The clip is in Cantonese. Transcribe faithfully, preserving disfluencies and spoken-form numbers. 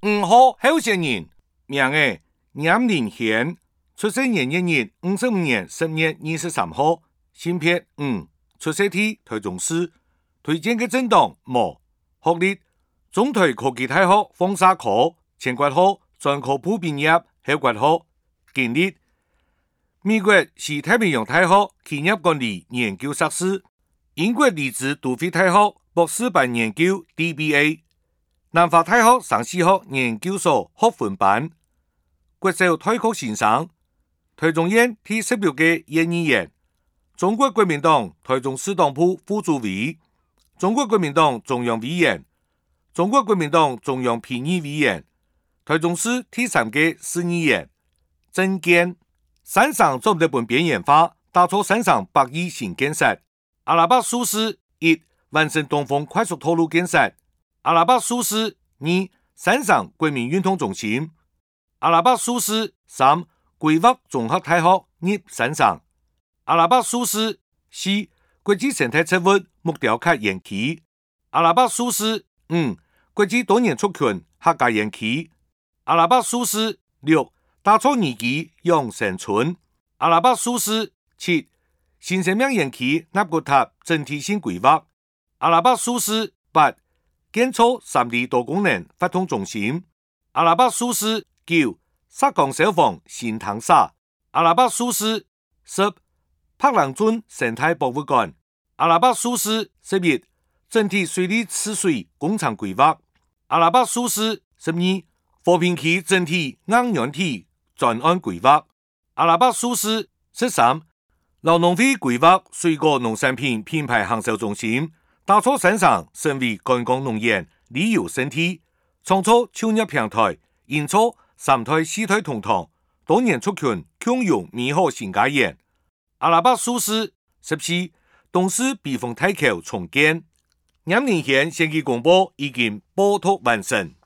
五号候选人名为严林贤，出生年月日五十五年十月二十三号，性别五，出生地台中市，推荐嘅政党无，学历中台科技大学风沙科，前挂号专科普毕业，后挂号经历美国西太平洋大学企业管理研究硕士，英国利兹都会大学博士班研究 D B A， 南华大学上市学研究所学分班，国小退学先生，台中院第十六届院议员，中国国民党台中市党部副主委，中国国民党中央委员，中国国民党中央评议委员，台中市第三届市议员，政见山上做日本边缘化，打造山上百亿新建设。阿拉伯数字一，完成东风快速道路建设。阿拉伯数字二，山上国民运动中心。阿拉伯数字三，规划综合大学入山上。阿拉伯数字四，国际生态测温目标卡延期。阿拉伯数字五，国际多年族群客家延期。阿拉伯数字六，打造宜居养生村。阿拉伯数字七，新生命园区纳骨塔整体性规划。阿拉伯数字八，建造三 D 多功能发通中心。阿拉伯数字九，沙港消防新塘沙。阿拉伯数字十，柏兰尊生态博物馆。阿拉伯数字十一，整体水利治水工厂规划。阿拉伯数字十二，和平区整体硬软体专案规划。阿拉伯数字十三，劳农会规划水果农产品品牌行销中心，打造山上成为观光农园旅游胜地，创造创业平台，营造三台四台同堂，多年族群共用美好新家园。阿拉伯数字十四，东势避风台口重建。严林贤先期公布已经报托完成。